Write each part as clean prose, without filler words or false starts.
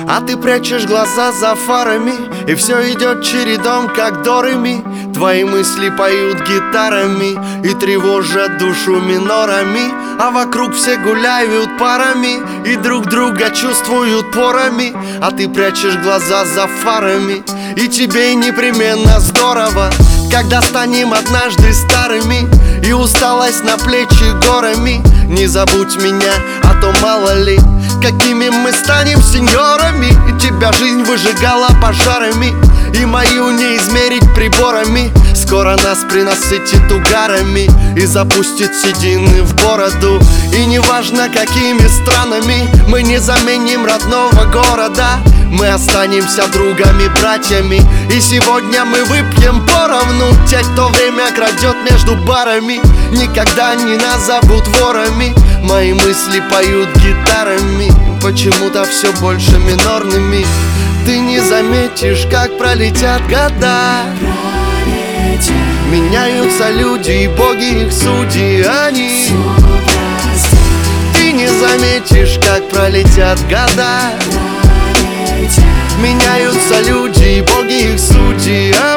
А ты прячешь глаза за фарами, и все идет чередом, как до ре ми. Твои мысли поют гитарами и тревожат душу минорами. А вокруг все гуляют парами и друг друга чувствуют порами. А ты прячешь глаза за фарами, и тебе непременно здорово, когда станем однажды старыми, и усталость на плечи горами. Не забудь меня, а то мало ли, какими мы станем сеньорами. Тебя жизнь выжигала пожарами, и мою не измерить приборами. Скоро нас принасытит угарами и запустит седины в бороду. И неважно, какими странами, мы не заменим родного города. Мы останемся другами, братьями, и сегодня мы выпьем поровну. Те, кто время крадет между барами, никогда не назовут ворами. Мои мысли поют гитарами, почему-то все больше минорными. Ты не заметишь, как пролетят года. Меняются люди и боги их судьи, они. Ты не заметишь, как пролетят года. Меняются люди и боги их судьи, а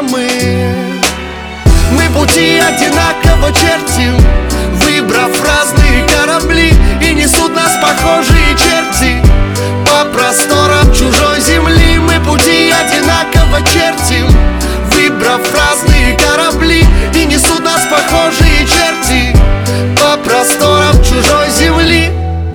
мы пути одинаково чертим, выбрав разные корабли, и несут нас похожие черти по просторам чужой земли. Мы пути одинаково чертим, выбрав разные корабли, и несут нас похожие черти по просторам чужой земли.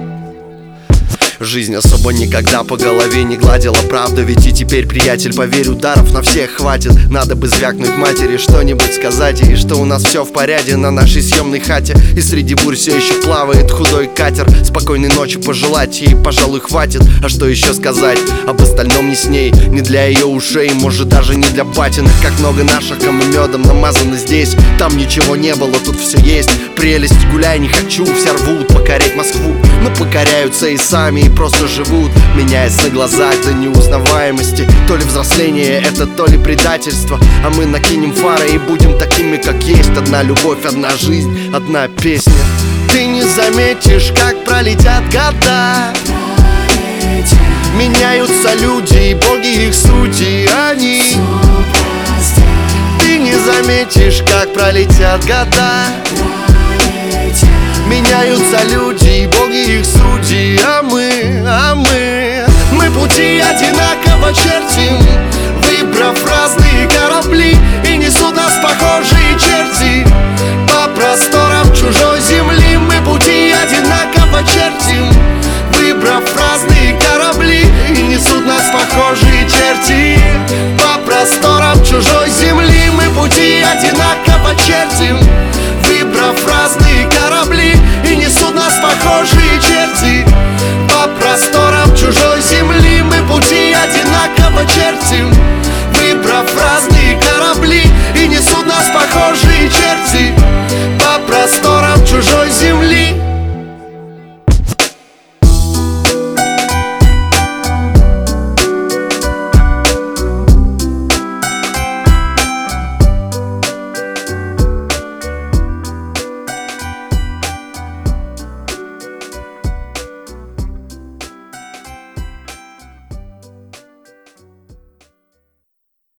Жизнь особо никогда по голове не гладила, правда. Ведь и теперь, приятель, поверь, ударов на всех хватит. Надо бы звякнуть матери, что-нибудь сказать ей, что у нас все в порядке на нашей съемной хате. И среди бурь все еще плавает худой катер. Спокойной ночи пожелать ей, пожалуй, хватит. А что еще сказать об остальном не с ней, не для ее ушей, может даже не для батиных. Как много наших, кому медом намазано здесь. Там ничего не было, тут все есть. Прелесть, гуляй, не хочу, все рвут покорять Москву, но покоряются и сами, и просто живут, меняясь на глазах до неузнаваемости. То ли взросление это, то ли предательство. А мы накинем фары и будем такими, как есть. Одна любовь, одна жизнь, одна песня. Ты не заметишь, как пролетят года. Меняются люди и боги их судьи, они. Ты не заметишь, как пролетят года. Меняются люди и боги их судьи, а мы пути одинаково чертим, выбрав разные корабли, и несут нас похожие черти по просторам чужой земли. Мы пути одинаково чертим, выбрав разные корабли, и несут нас похожие черти по просторам чужой земли. Мы пути одинаково чертим, выбрав разные корабли, и несут нас похожие черти по просторам